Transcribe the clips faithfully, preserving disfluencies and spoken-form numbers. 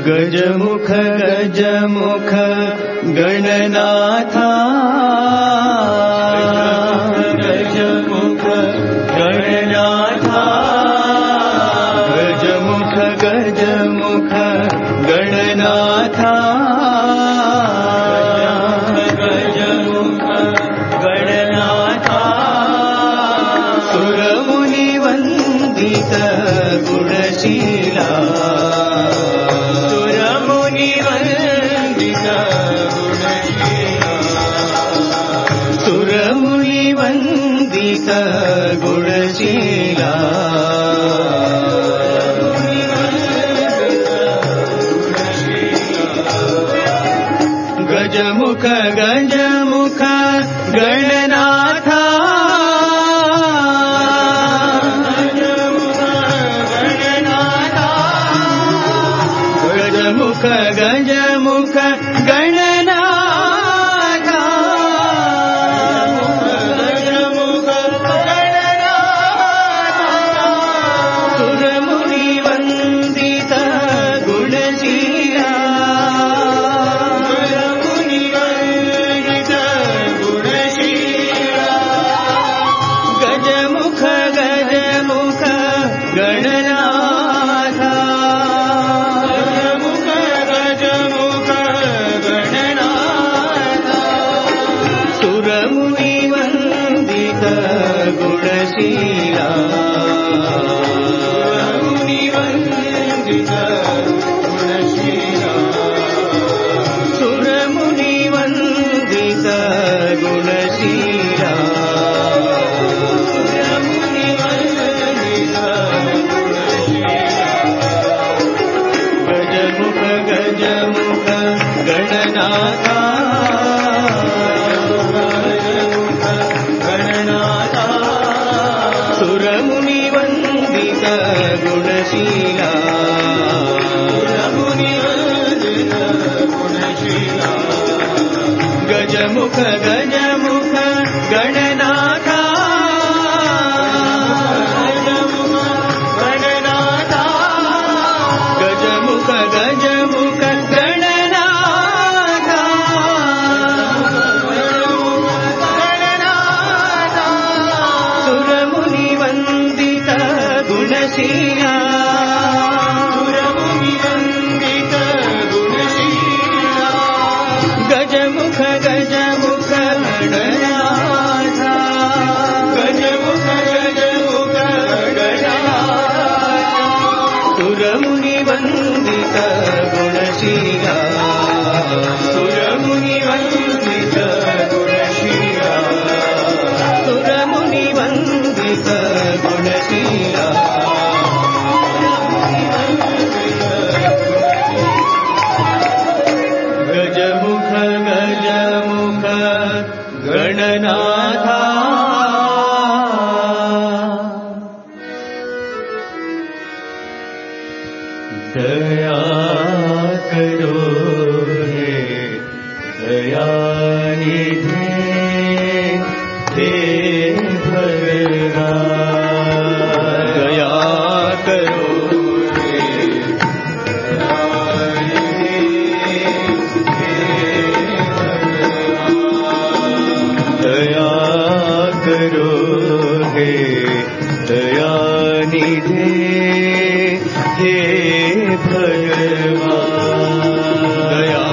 गजमुख गजमुख गणनाथा गजमुख गणनाथा गजमुख गजमुख गणनाथा गजमुख गणनाथा सुरमुनि वंदित गुणशीला गुणशीला गजमुख गजमुख गणनाथा गजमुख गजमुख गणनाथा गजमुख गजमुख गणनाथा गणनाथा गजमुख गजमुख गणनाथा गणनाथा सुरमुनि वंदित गुणशीला गजमुख गजमुख गणनाथा गजमुख गजमुख गणनाथा सुरमुनि वंदित गुणशीला सुरमुनि वंदित गुणशीला सुरमुनि वंदित गुणशीला गजमुख गजमुख गणनाथा दया करो हे दयानिधे हे भगवान दया करो हे दयानिधे हे भगवान दया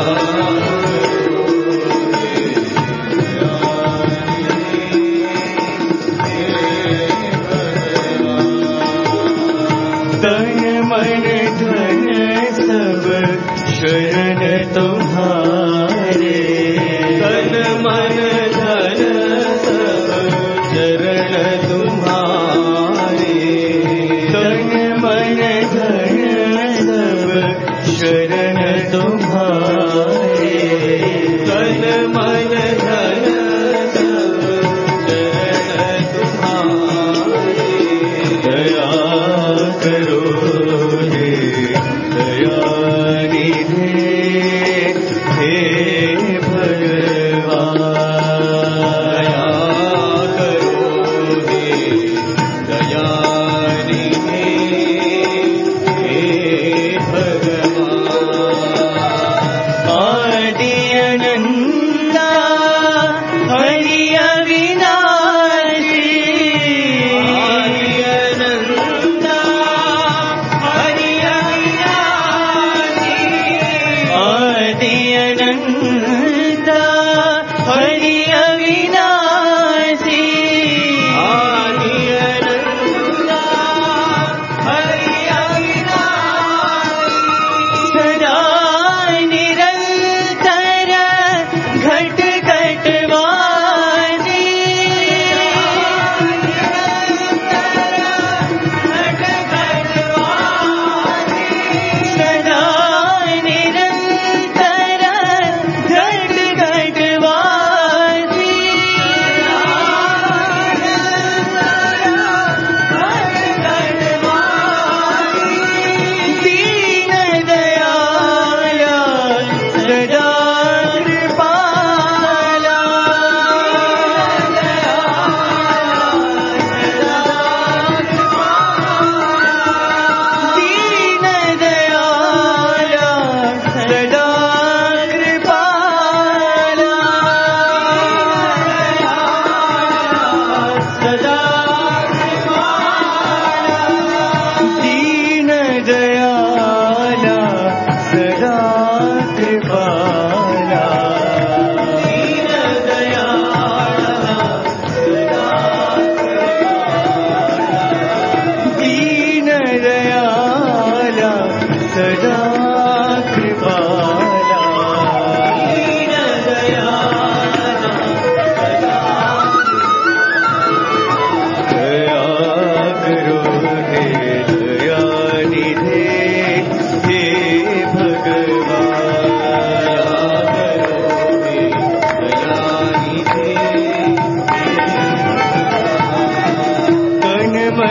तन मन धन सब शरण तुम्हारे तन मन धन सब शरण तुम्हारे तन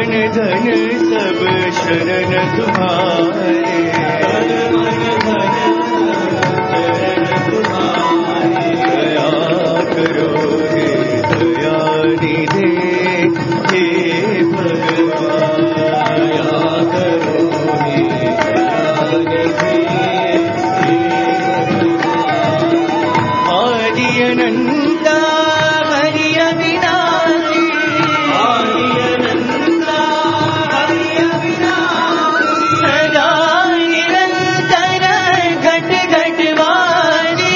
मन धन सब शरण तुम्हारे, तन मन धन शरण तुम्हारे। दया करो हे दयानिधे, हे भगवान दया करो हे दयानिधे, हे भगवान। आदि अनंता हरि अविनाशी, आदि अनंता हरि अविनाशी, सदा निरंतर घट घट वाणी,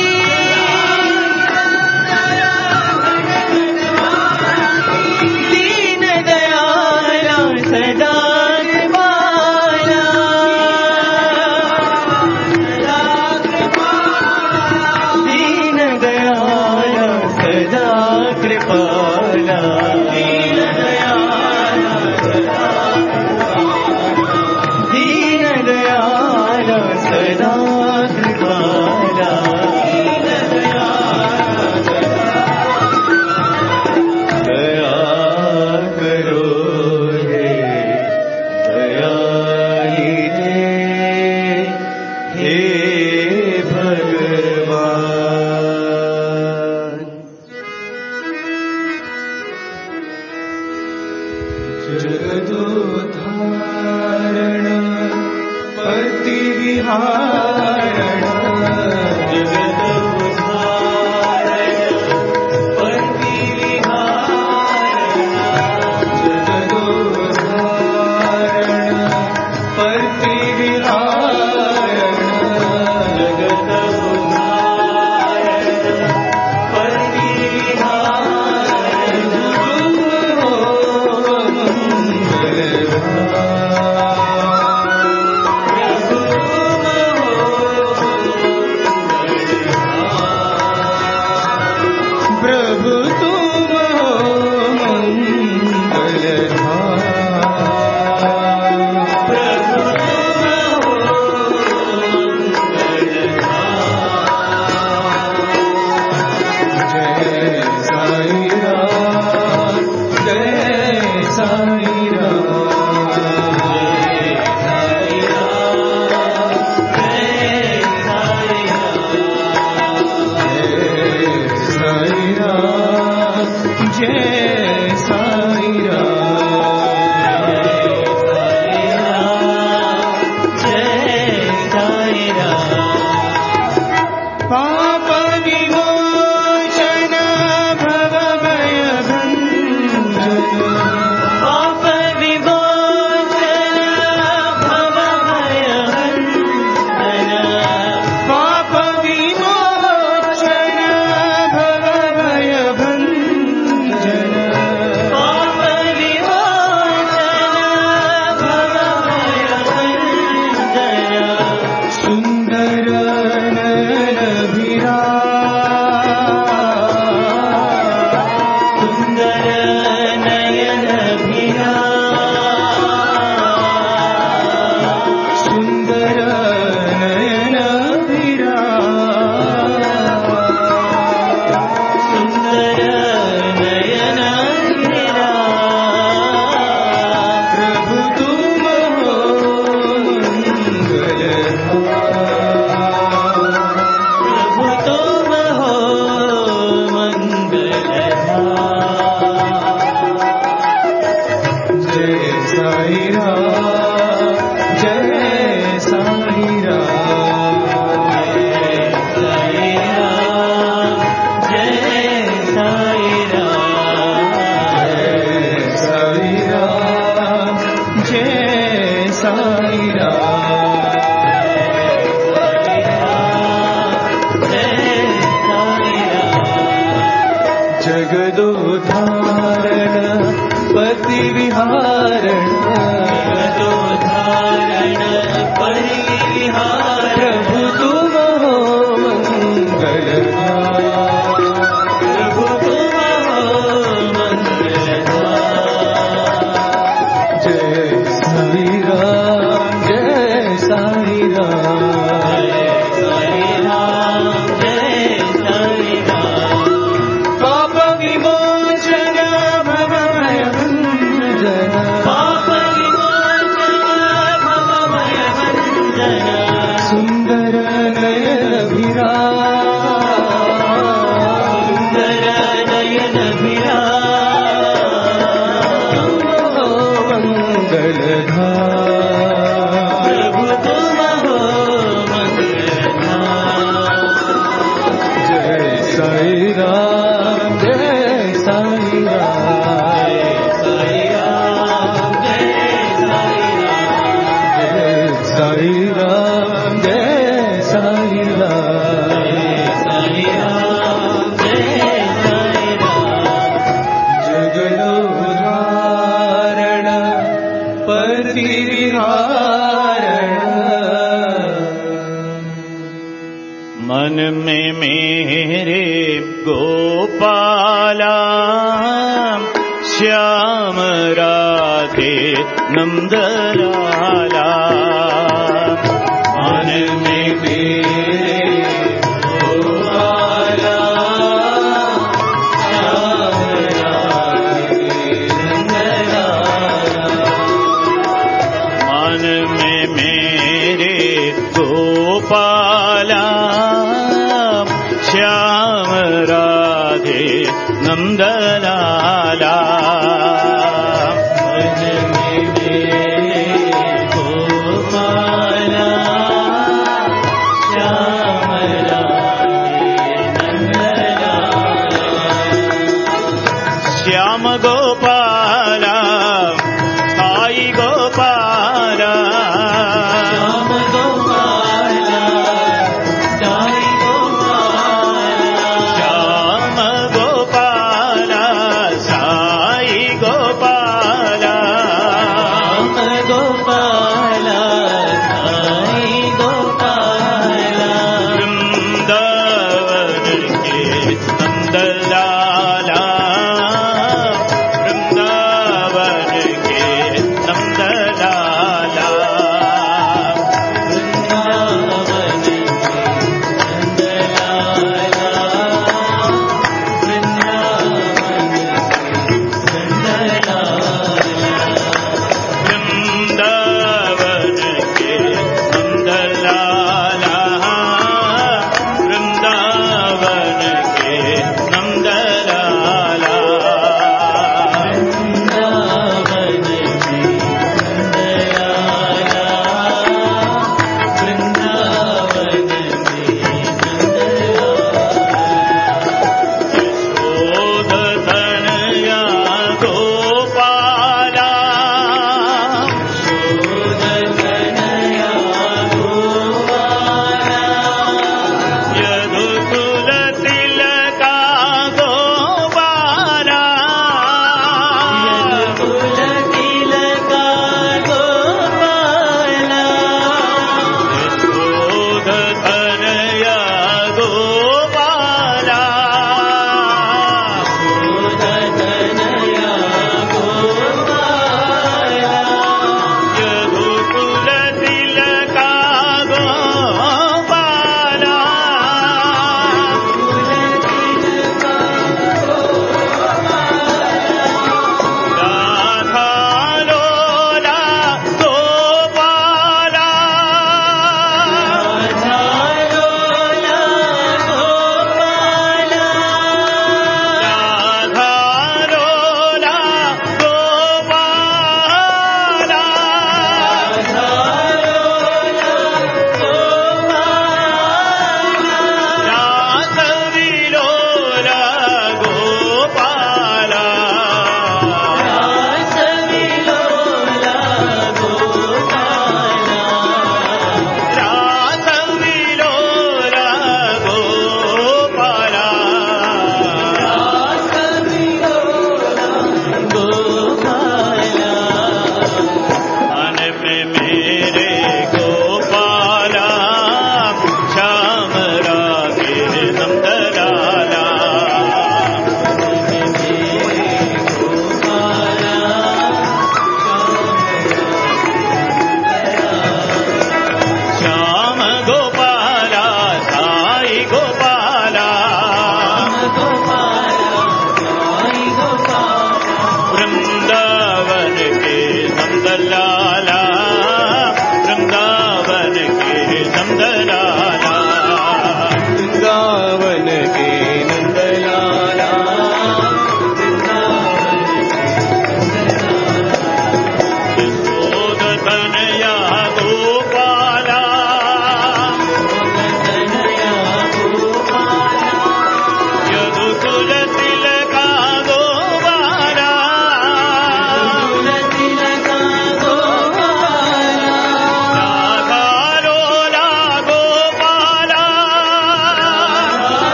दीन दयाला सदा कृपाला, दीन दयाला सदा कृपाला, दीन दयाला सदा दीन दयाला सदा कृपाला, दीन दयाला सदा। दया करो हे दयानिधे, हे भगवान। जगदोद्धारण पतिविहारण, जगदोद्धारण पतिविहारण, जगदोद्धारण पतिविहारण, जगदोद्धारण पतिविहारण। प्रभु तुम हो मंगलधाम, प्रभु तुम हो मंगलधाम। जय साई राम, जय साई राम, जय साई राम, जय साई राम, जय साई राम, जय साई राम। पाप विमोचन भव भय भंजन, पाप विमोचन भव भय भंजन, पाप विमोचन भव भय भंजन, पाप विमोचन भव भय भंजन। सुंदर नयन विराज, सुंदर नयन विराज, सुंदर नयन विराज, सुंदर नयन विराज। प्रभु तुम हो मंगलधाम, प्रभु तुम हो मंगलधाम। जय साई राम, जय साई राम, जय साई राम, जय साई राम, जय साई राम, जय साई राम, जय साई राम। जगदोद्धारण पतिविहारण, जगदोद्धारण पतिविहारण। प्रभु तुम हो मंगलधाम, प्रभु तुम हो मंगलधाम। जय साई राम, जय साई राम, जय साई राम, जय साई राम। पाप विमोचन भव भय भंजन, पाप गोपाला श्याम राधे नंदलाला मन में मेरे गोपाला श्याम राधे नंदलाला मन में मेरे गोपाला श्याम राधे नंदलाला मन में मेरे गोपाला श्याम राधे नंदलाला श्याम गोपाला साई गोपाला श्याम गोपाला साई गोपाला श्याम गोपाला साई गोपाला श्याम गोपाला साई गोपाला वृंदावन के नंदलाला वृंदावन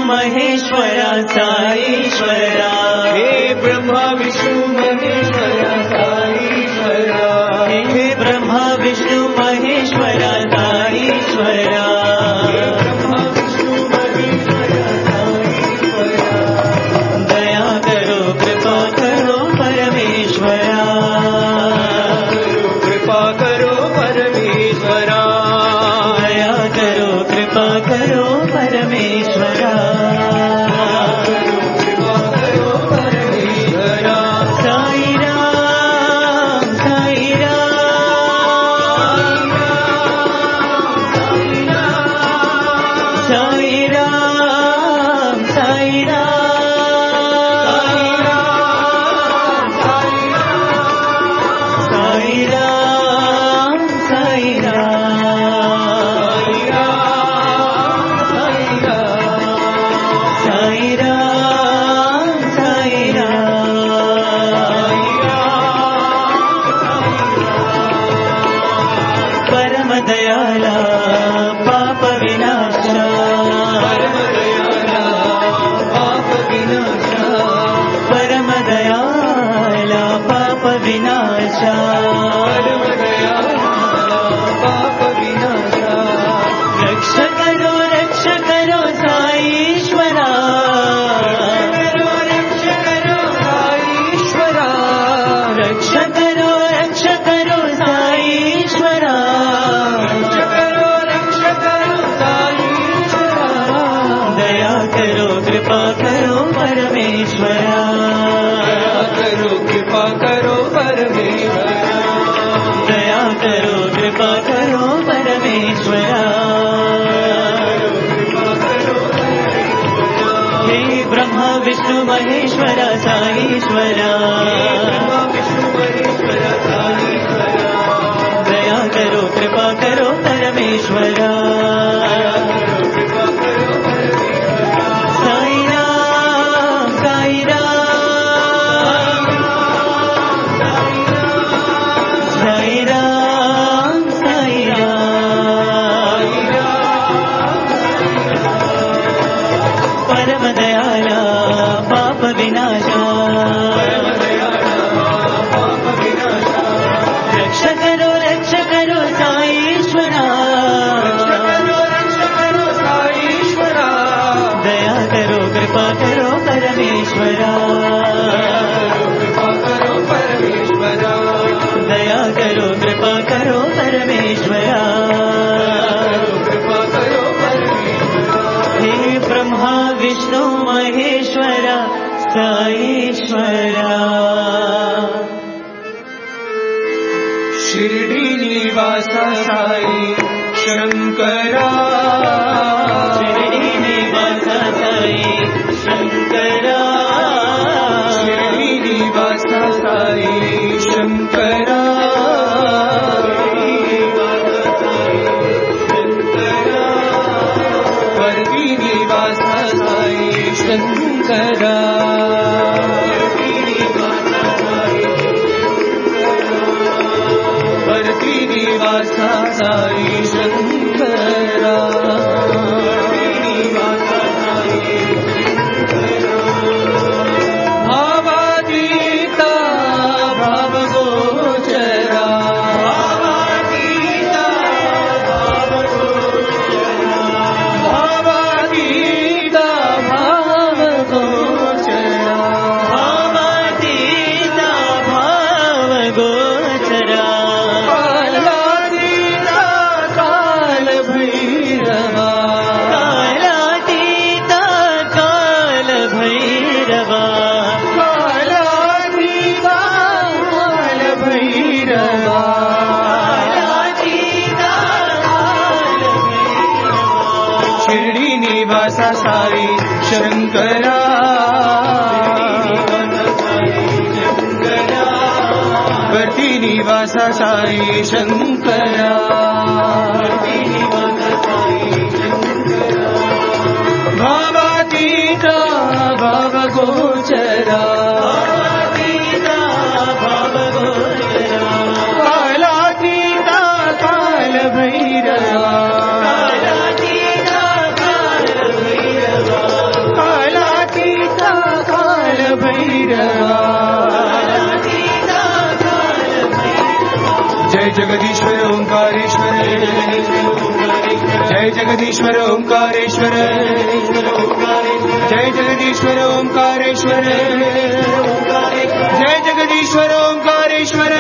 महेश्वरा साईश्वरा हे ब्रह्मा विष्णु महेश्वरा साईश्वरा हे ब्रह्मा विष्णु महेश्वरा साईश्वरा ब्रह्मा विष्णु महेश्वरा साईश्वरा दया करो कृपा करो परमेश्वरा कृपा करो परमेश्वरा दया करो कृपा करो परमेश्वरा कृपा करो परमेश्वरा साई राम साई राम साई राम साई राम साई राम साई राम साई राम परम दयाला पाप विनाशा परम दयाला पाप विनाशा परम दयाला पाप विनाशा परम दयाला पाप विनाशा रक्ष करो रक्ष करो साईश्वरा रक्ष करो साईश्वरा रक्ष करो रक्ष करो साईश्वरा रक्ष करो रक्ष करो साईश्वरा दया करो कृपा करो परमेश्वरा करो कृपा करो परमेश्वरा दया करो कृपा करो परमेश्वरा हे ब्रह्मा विष्णु महेश्वरा साईश्वरा विष्णु महेश्वरा साईश्वरा दया करो कृपा करो परमेश्वरा कृपा करो परमेश्वरा साई राम साई राम साई राम साई राम परम दयाला पाप विनाशा रक्ष करो रक्ष करो साईश्वरा दया करो कृपा करो परमेश्वरा दया करो कृपा करो परमेश्वरा हे ब्रह्मा विष्णु महेश्वरा साईश्वरा शिर्डी निवासा साई शंकरा शिर्डी निवासा साई शंकरा शिर्डी निवासा साई शंकरा वर्दी निवासा साई शंकरा वर्दी निवासा साई शंकरा भावातीता भावगोचरा भावातीता भावगोचरा भावातीता भावगोचरा कालातीता काल भैरवा कालातीता काल भैरवा कालातीता काल भैरवा कालातीता काल भैरवा शिर्डी निवासा साई शंकरा वर्दी निवासा साई शंकरा भावातीता भावगोचरा कालातीता काल भैरवा जय जगदीश्वर ओंकारेश्वर जय जगदीश्वर ओंकारेश्वर जय जगदीश्वर ओंकारेश्वर जय जगदीश्वर ओंकारेश्वर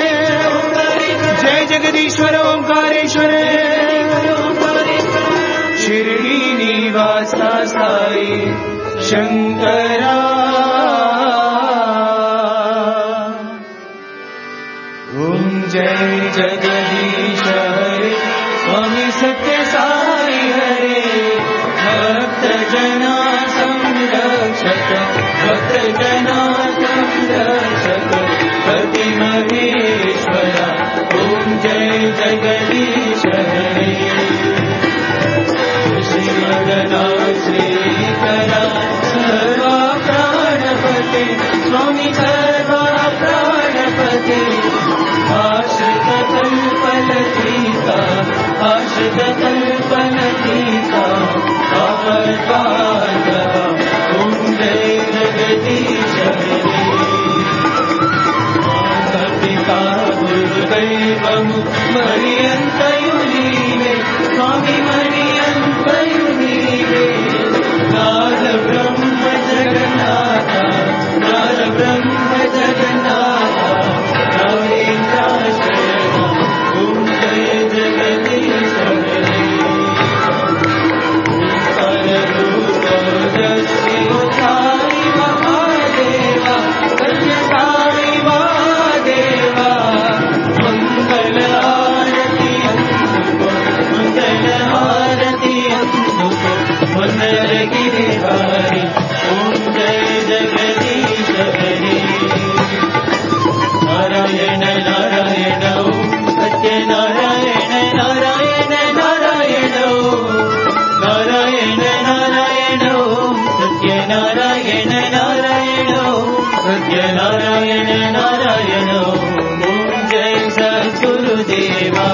जय जगदीश्वर ओंकारेश्वर शिरडी निवासा साई शंकरा ओम जय जगदीश हरे स्वामी सत्य साई हरे भक्त जना संरक्षक भक्त जना संरक्षक पति महेश्वरा ओम जय जगदीश हरे श्रीमदना श्रीकरा सर्वा प्राणपते स्वामी सर्वा प्राणपते आश्रित कल्पलतीका आश्रित कल्पलतीका आपद्बांधवा ओम जय जगदीश हरे माता गुरुदैवमु मरियन्तयुनीवे स्वामी मरियन्तयुनीवे नाद ब्रह्म जगन्नाथ नाद ब्रह्म जगन्नाथ रवीन्द्राश्रयः ओम जय जगदीश हरे पररूपदर्शी साई महादेवा सत्य साई महादेवा मंगल आरती अंधुको मंगल आरती अंधुको मंगल गिरिधारी ओम जय जगदीश हरे नारायण नारायण ओम सत्य नारायण नारायण नारायण नारायण नारायण ओम सत्य नारायण नारायण सत्य नारायण नारायण ओम जय सद्गुरुदेवा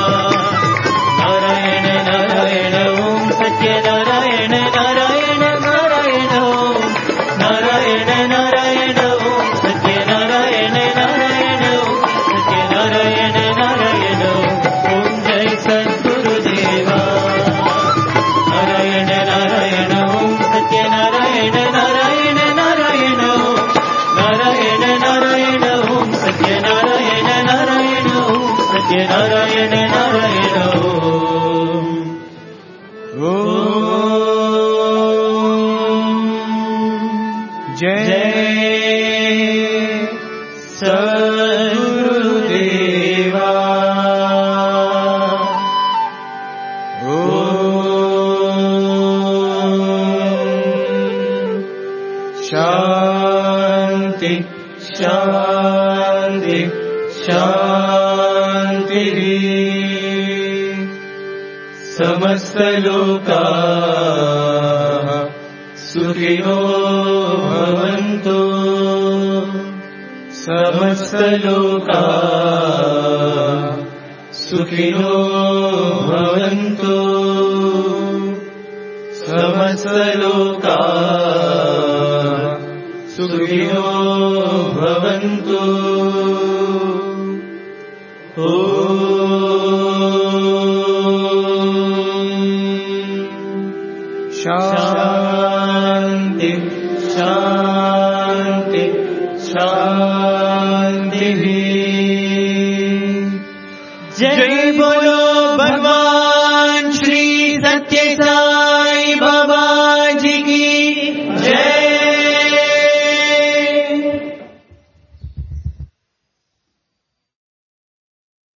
नारायण नारायण ओम सत्य नारायण नारायण नारायण नारायण नारायण ओम सत्य नारायण नारायण सत्य नारायण नारायण ओम जय सद्गुरुदेवा नारायण नारायण ओम सत्य नारायण नारायण नारायण नारायण नारायण ओम सत्य नारायण नारायण सत्य नारायण नारायण जय सद्गुरुदेवा शांति शांति शांति समस्त लोकाः सुखिनो भवन्तु समस्त लोकाः सुखिनो भवन्तु समस्त लोकाः सुखिनो भवन्तु शांति शांति शांति